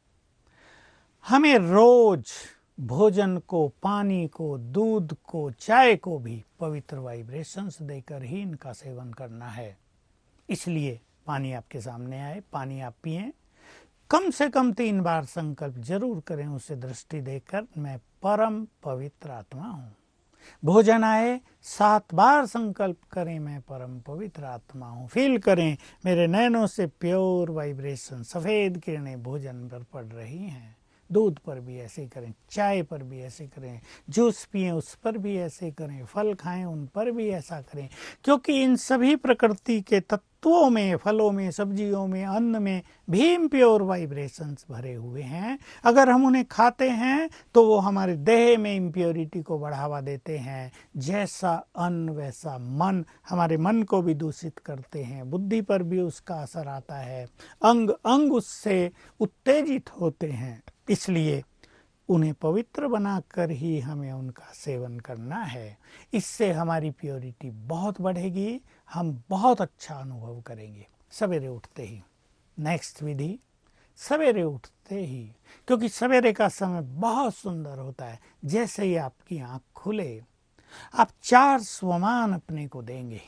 हमें रोज भोजन को, पानी को, दूध को, चाय को भी पवित्र वाइब्रेशंस देकर ही इनका सेवन करना है। इसलिए पानी आपके सामने आए, पानी आप पिएं। कम से कम तीन बार संकल्प जरूर करें उसे दृष्टि देकर, मैं परम पवित्र आत्मा हूँ। भोजन आए, सात बार संकल्प करें, मैं परम पवित्र आत्मा हूँ। फील करें मेरे नैनों से प्योर वाइब्रेशन, सफ़ेद किरणें भोजन पर पड़ रही हैं। दूध पर भी ऐसे करें, चाय पर भी ऐसे करें, जूस पिएं उस पर भी ऐसे करें, फल खाएं उन पर भी ऐसा करें। क्योंकि इन सभी प्रकृति के तत्वों में, फलों में, सब्जियों में, अन्न में भी प्योर वाइब्रेशंस भरे हुए हैं। अगर हम उन्हें खाते हैं तो वो हमारे देह में इम्प्योरिटी को बढ़ावा देते हैं। जैसा अन्न वैसा मन, हमारे मन को भी दूषित करते हैं, बुद्धि पर भी उसका असर आता है, अंग अंग उससे उत्तेजित होते हैं। इसलिए उन्हें पवित्र बनाकर ही हमें उनका सेवन करना है। इससे हमारी प्योरिटी बहुत बढ़ेगी, हम बहुत अच्छा अनुभव करेंगे सवेरे उठते ही। नेक्स्ट विधि, सवेरे उठते ही, क्योंकि सवेरे का समय बहुत सुंदर होता है। जैसे ही आपकी आंख खुले, आप चार स्वमान अपने को देंगे।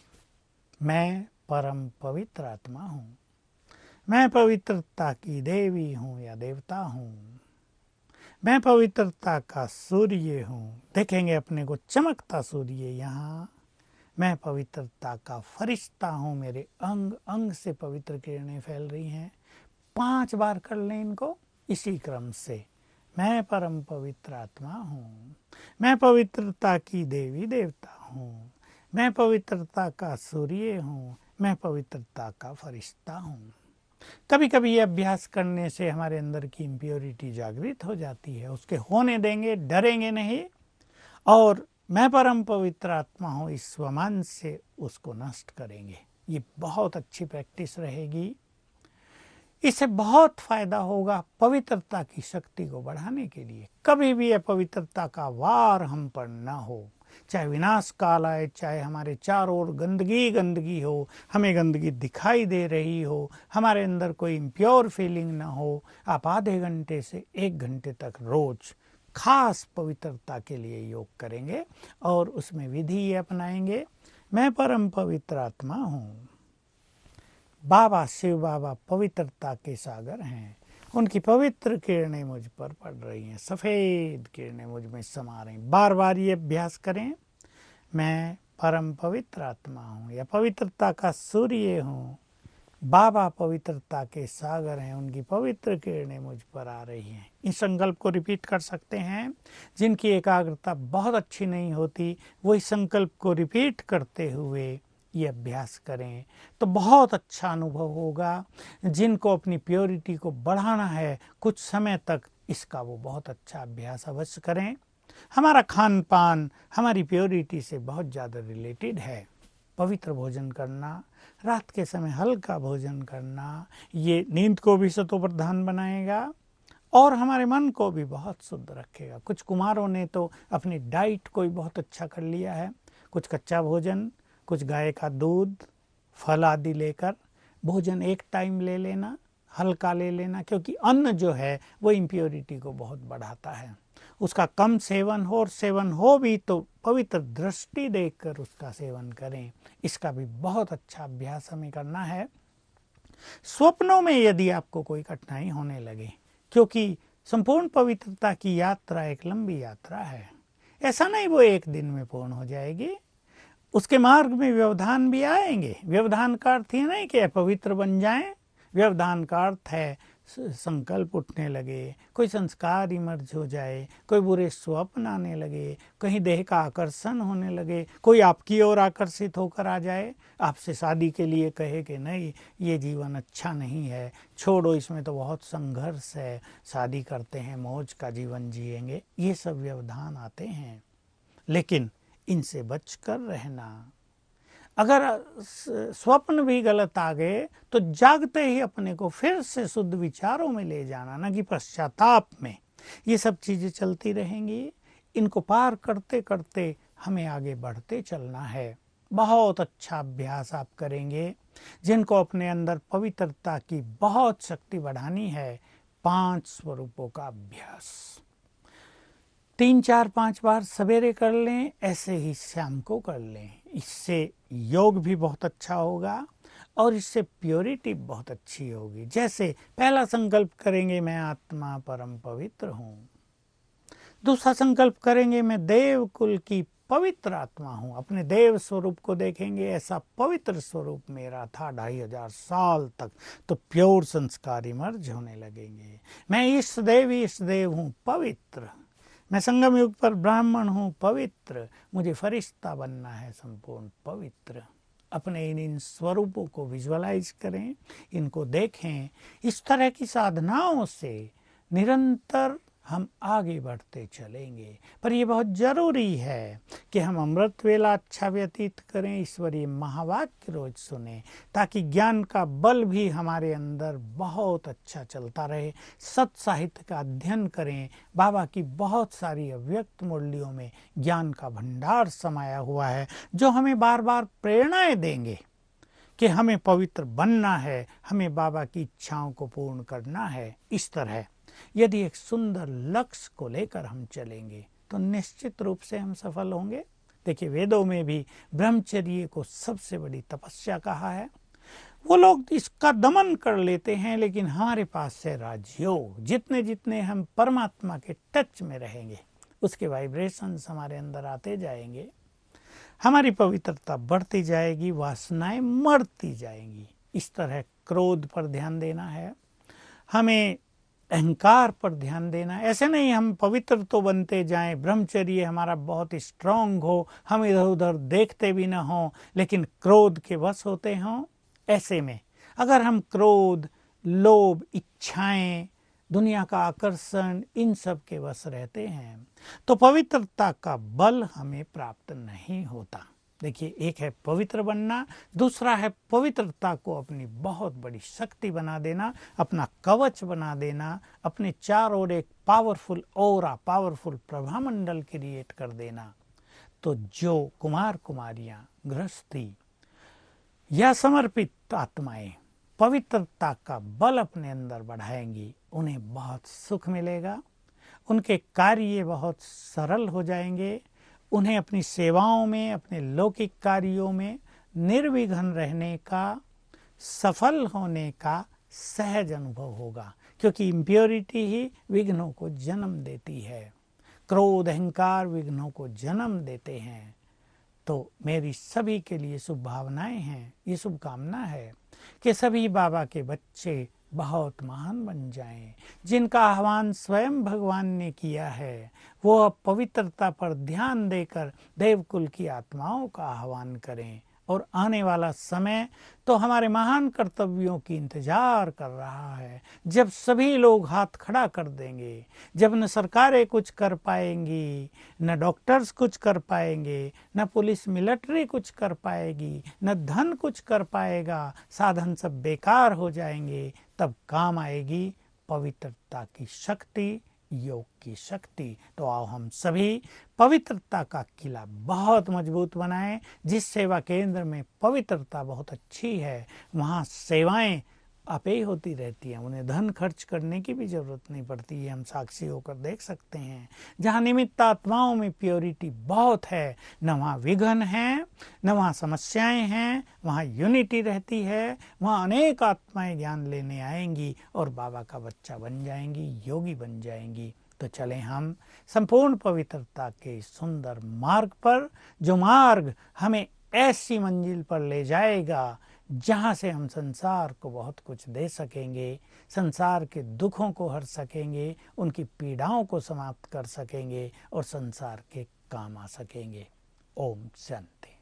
मैं परम पवित्र आत्मा हूँ, मैं पवित्रता की देवी हूँ या देवता हूँ, मैं पवित्रता का सूर्य हूँ। देखेंगे अपने को चमकता सूर्य यहाँ। मैं पवित्रता का फरिश्ता हूँ, मेरे अंग अंग से पवित्र किरणें फैल रही हैं। पांच बार कर लें इनको इसी क्रम से। मैं परम पवित्र आत्मा हूँ, मैं पवित्रता की देवी देवता हूँ, मैं पवित्रता का सूर्य हूँ, मैं पवित्रता का फरिश्ता हूँ। कभी कभी ये अभ्यास करने से हमारे अंदर की इम्प्योरिटी जागृत हो जाती है। उसके होने देंगे, डरेंगे नहीं और मैं परम पवित्र आत्मा हूँ, इस स्वमान से उसको नष्ट करेंगे। ये बहुत अच्छी प्रैक्टिस रहेगी। इससे बहुत फायदा होगा पवित्रता की शक्ति को बढ़ाने के लिए। कभी भी अपवित्रता का वार हम पर ना हो, चाहे विनाश काल आए, चाहे हमारे चारों ओर गंदगी गंदगी हो, हमें गंदगी दिखाई दे रही हो, हमारे अंदर कोई इम्प्योर फीलिंग ना हो, आप आधे घंटे से एक घंटे तक रोज खास पवित्रता के लिए योग करेंगे और उसमें विधि ये अपनाएंगे, मैं परम पवित्र आत्मा हूँ। बाबा शिव बाबा पवित्रता के सागर हैं, उनकी पवित्र किरणें मुझ पर पड़ रही हैं, सफ़ेद किरणें मुझ में समा रही। बार बार ये अभ्यास करें, मैं परम पवित्र आत्मा हूँ या पवित्रता का सूर्य हूँ। बाबा पवित्रता के सागर हैं, उनकी पवित्र किरणें मुझ पर आ रही हैं। इस संकल्प को रिपीट कर सकते हैं। जिनकी एकाग्रता बहुत अच्छी नहीं होती वो इस संकल्प को रिपीट करते हुए ये अभ्यास करें तो बहुत अच्छा अनुभव होगा। जिनको अपनी प्योरिटी को बढ़ाना है कुछ समय तक, इसका वो बहुत अच्छा अभ्यास अवश्य करें। हमारा खान पान हमारी प्योरिटी से बहुत ज़्यादा रिलेटेड है। पवित्र भोजन करना, रात के समय हल्का भोजन करना, ये नींद को भी सतोप्रधान बनाएगा और हमारे मन को भी बहुत शुद्ध रखेगा। कुछ कुमारों ने तो अपनी डाइट को भी बहुत अच्छा कर लिया है। कुछ कच्चा भोजन, कुछ गाय का दूध, फल आदि लेकर भोजन एक टाइम ले लेना, हल्का ले लेना, क्योंकि अन्न जो है वो इम्प्योरिटी को बहुत बढ़ाता है। उसका कम सेवन हो, और सेवन हो भी तो पवित्र दृष्टि देखकर उसका सेवन करें। इसका भी बहुत अच्छा अभ्यास हमें करना है। स्वप्नों में यदि आपको कोई कठिनाई होने लगे, क्योंकि संपूर्ण पवित्रता की यात्रा एक लंबी यात्रा है, ऐसा नहीं वो एक दिन में पूर्ण हो जाएगी। उसके मार्ग में व्यवधान भी आएंगे। व्यवधान का अर्थ ही नहीं कि अपवित्र बन जाएं। व्यवधान का अर्थ है संकल्प उठने लगे, कोई संस्कार इमर्ज हो जाए, कोई बुरे स्वप्न आने लगे, कहीं देह का आकर्षण होने लगे, कोई आपकी ओर आकर्षित होकर आ जाए, आपसे शादी के लिए कहे कि नहीं ये जीवन अच्छा नहीं है, छोड़ो, इसमें तो बहुत संघर्ष है, शादी करते हैं मौज का जीवन जिएंगे। ये सब व्यवधान आते हैं, लेकिन इनसे बचकर रहना। अगर स्वप्न भी गलत आ गए तो जागते ही अपने को फिर से शुद्ध विचारों में ले जाना, न कि पश्चाताप में। ये सब चीज़ें चलती रहेंगी। इनको पार करते करते हमें आगे बढ़ते चलना है। बहुत अच्छा अभ्यास आप करेंगे। जिनको अपने अंदर पवित्रता की बहुत शक्ति बढ़ानी है, पांच स्वरूपों का अभ्यास तीन चार पांच बार सवेरे कर लें, ऐसे ही शाम को कर लें। इससे योग भी बहुत अच्छा होगा और इससे प्योरिटी बहुत अच्छी होगी। जैसे पहला संकल्प करेंगे, मैं आत्मा परम पवित्र हूँ। दूसरा संकल्प करेंगे, मैं देव कुल की पवित्र आत्मा हूँ। अपने देव स्वरूप को देखेंगे, ऐसा पवित्र स्वरूप मेरा था ढाई हजार साल तक, तो प्योर संस्कार इमर्ज होने लगेंगे। मैं इष्ट देव इष्ट देव हूँ, पवित्र। मैं संगम युग पर ब्राह्मण हूँ, पवित्र। मुझे फरिश्ता बनना है, संपूर्ण पवित्र। अपने इन इन स्वरूपों को विजुअलाइज करें, इनको देखें। इस तरह की साधनाओं से निरंतर हम आगे बढ़ते चलेंगे। पर यह बहुत जरूरी है कि हम अमृत वेला अच्छा व्यतीत करें, ईश्वरीय महावाक्य रोज सुने, ताकि ज्ञान का बल भी हमारे अंदर बहुत अच्छा चलता रहे। सत साहित्य का अध्ययन करें। बाबा की बहुत सारी अव्यक्त मुरलियों में ज्ञान का भंडार समाया हुआ है, जो हमें बार बार प्रेरणाएं देंगे कि हमें पवित्र बनना है, हमें बाबा की इच्छाओं को पूर्ण करना है। इस तरह यदि एक सुंदर लक्ष्य को लेकर हम चलेंगे तो निश्चित रूप से हम सफल होंगे। देखिए, वेदों में भी ब्रह्मचर्य को सबसे बड़ी तपस्या कहा है। वो लोग इसका दमन कर लेते हैं, लेकिन हमारे पास है राजयोग। जितने जितने हम परमात्मा के टच में रहेंगे, उसके वाइब्रेशंस हमारे अंदर आते जाएंगे, हमारी पवित्रता बढ़ती जाएगी, वासनाएं मरती जाएंगी। इस तरह क्रोध पर ध्यान देना है, हमें अहंकार पर ध्यान देना। ऐसे नहीं हम पवित्र तो बनते जाएं, ब्रह्मचर्य हमारा बहुत स्ट्रांग हो, हम इधर उधर देखते भी ना हो, लेकिन क्रोध के वश होते हों। ऐसे में अगर हम क्रोध, लोभ, इच्छाएं दुनिया का आकर्षण, इन सब के वश रहते हैं, तो पवित्रता का बल हमें प्राप्त नहीं होता। देखिए, एक है पवित्र बनना, दूसरा है पवित्रता को अपनी बहुत बड़ी शक्ति बना देना, अपना कवच बना देना, अपने चारों ओर एक पावरफुल ऑरा, पावरफुल प्रभामंडल क्रिएट कर देना। तो जो कुमार कुमारियां, गृहस्थी या समर्पित आत्माएं पवित्रता का बल अपने अंदर बढ़ाएंगी, उन्हें बहुत सुख मिलेगा, उनके कार्य बहुत सरल हो जाएंगे, उन्हें अपनी सेवाओं में, अपने लौकिक कार्यों में निर्विघ्न रहने का, सफल होने का सहज अनुभव होगा, क्योंकि इम्प्योरिटी ही विघ्नों को जन्म देती है। क्रोध, अहंकार विघ्नों को जन्म देते हैं। तो मेरी सभी के लिए शुभ भावनाएं हैं, ये शुभकामना है कि सभी बाबा के बच्चे बहुत महान बन जाएं। जिनका आह्वान स्वयं भगवान ने किया है, वो अब पवित्रता पर ध्यान देकर देवकुल की आत्माओं का आह्वान करें। और आने वाला समय तो हमारे महान कर्तव्यों की इंतजार कर रहा है, जब सभी लोग हाथ खड़ा कर देंगे, जब न सरकारें कुछ कर पाएंगी, न डॉक्टर्स कुछ कर पाएंगे, न पुलिस मिलिट्री कुछ कर पाएगी, न धन कुछ कर पाएगा, साधन सब बेकार हो जाएंगे। तब काम आएगी पवित्रता की शक्ति, योग की शक्ति। तो आओ हम सभी पवित्रता का किला बहुत मजबूत बनाएं। जिस सेवा केंद्र में पवित्रता बहुत अच्छी है, वहाँ सेवाएं आपे ही होती रहती हैं, उन्हें धन खर्च करने की भी जरूरत नहीं पड़ती है। हम साक्षी होकर देख सकते हैं। जहाँ निमित्त आत्माओं में प्योरिटी बहुत है, न वहाँ विघ्न है, न वहाँ समस्याएं हैं, वहाँ यूनिटी रहती है। वहाँ अनेक आत्माएं ज्ञान लेने आएंगी और बाबा का बच्चा बन जाएंगी, योगी बन जाएंगी। तो चलें हम संपूर्ण पवित्रता के सुंदर मार्ग पर, जो मार्ग हमें ऐसी मंजिल पर ले जाएगा जहाँ से हम संसार को बहुत कुछ दे सकेंगे, संसार के दुखों को हर सकेंगे, उनकी पीड़ाओं को समाप्त कर सकेंगे और संसार के काम आ सकेंगे। ओम शांति।